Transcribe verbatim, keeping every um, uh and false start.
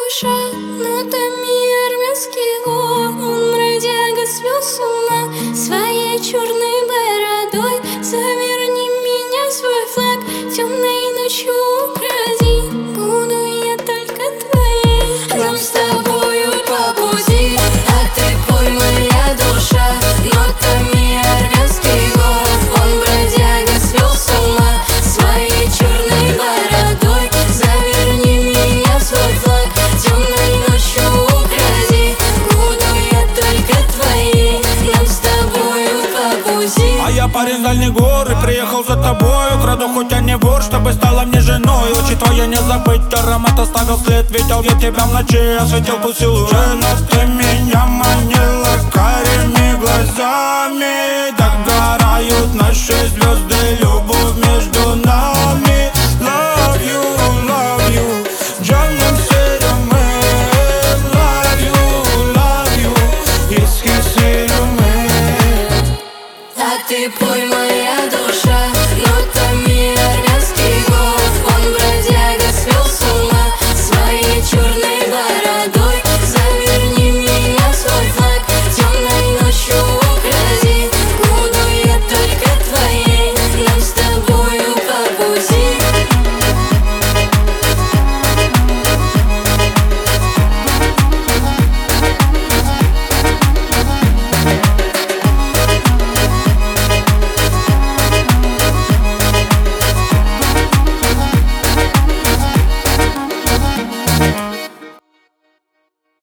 душа, но там и армянский гор. Он бродяга свел с ума своей черной бородой. Заверни меня в свой флаг, темной ночью укради. Буду я только твоей, нам с тобою по пути. А ты пой, моя душа, но там и армянский гор. Он бродяга свел с ума своей черной бородой. Заверни меня в свой флаг, темной ночью укради. Буду я только твоей, нам с тобою по пути. А я парень с дальней горы, приехал за тобою. Краду, хоть я не вор, чтобы стала мне женой. Очи твои не забыть, аромат оставил след. Видел я тебя в ночи, осветил путь силуэт. Жена, ты меня манила карими глазами. Догорают наши звезды, любовь между нами.